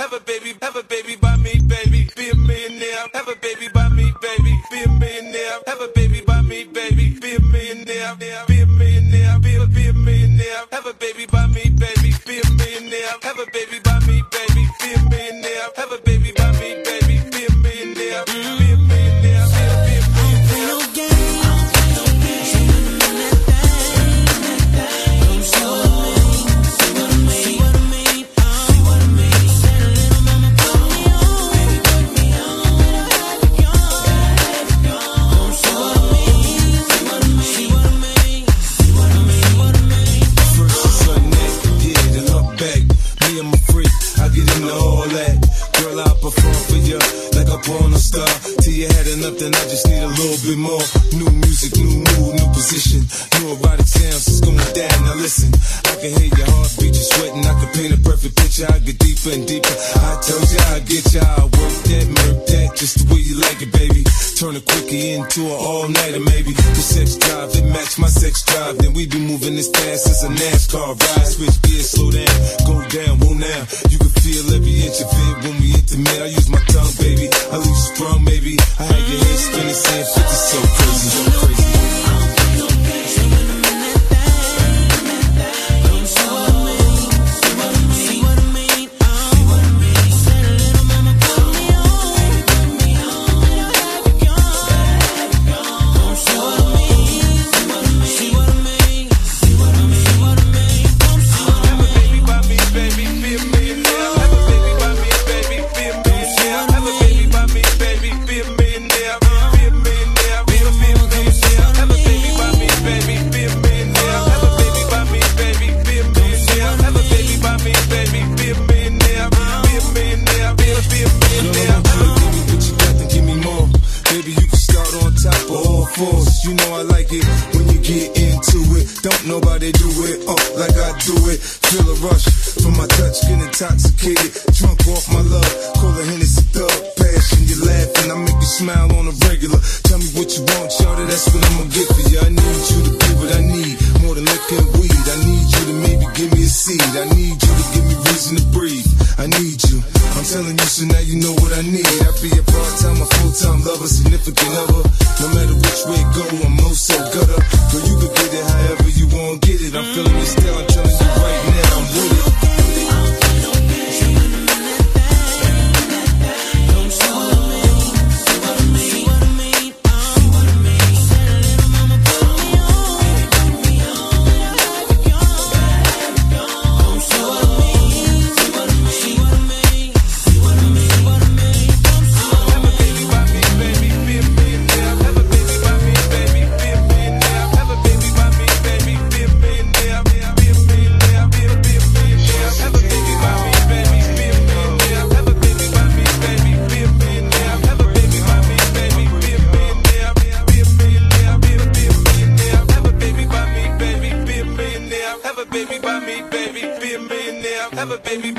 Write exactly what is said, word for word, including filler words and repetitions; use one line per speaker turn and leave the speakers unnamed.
have a baby, have a baby by me, baby, be a millionaire, have a baby by me, baby, be a millionaire, have a baby by me, baby, be a millionaire, be a millionaire, be a, be a millionaire, have a baby by me, baby, be a millionaire, have a baby by me, baby, be a millionaire, have a baby by me, baby, be a millionaire, be a millionaire, be a, be a millionaire. Then I just need a little bit more. New music, new mood, new position. New erotic sounds, it's going down. Now listen, I can hear your heartbeat, you're sweating. I can paint a perfect picture. I get deeper and deeper. I told you I'd get you. I work that, murk that, just the way you like it, baby. Turn a quickie into an all-nighter, maybe. The sex drive, it match my sex drive. Then we be moving as fast as a NASCAR ride. Switch gears, slow down, go down, whoa now. You can feel every inch of it when we intimate. I use my tongue, baby. I leave you sprung, baby. I had your head spinning, saying fifty, so crazy, so crazy. You know I like it when you get into it. Don't nobody do it uh, like I do it. Feel a rush from my touch, get intoxicated. Drunk off my love, call a Hennessy thug. Passion, you laughing, I make you smile on a regular. Tell me what you want, shawty, that's what I'm gonna get for you. I need you to be what I need, more than liquor and weed. I need you to maybe give me a seed. I need you to give me reason to breathe. I need you, I'm telling you, so now you know what I need. I be a part-time, a full-time lover, significant other. No matter which way it go, I'm oh so gutter. Girl, you can get it however you want, get it. I'm feeling it still, I'm telling you right now, I'm with it. Baby by me, baby, be a millionaire. Have a baby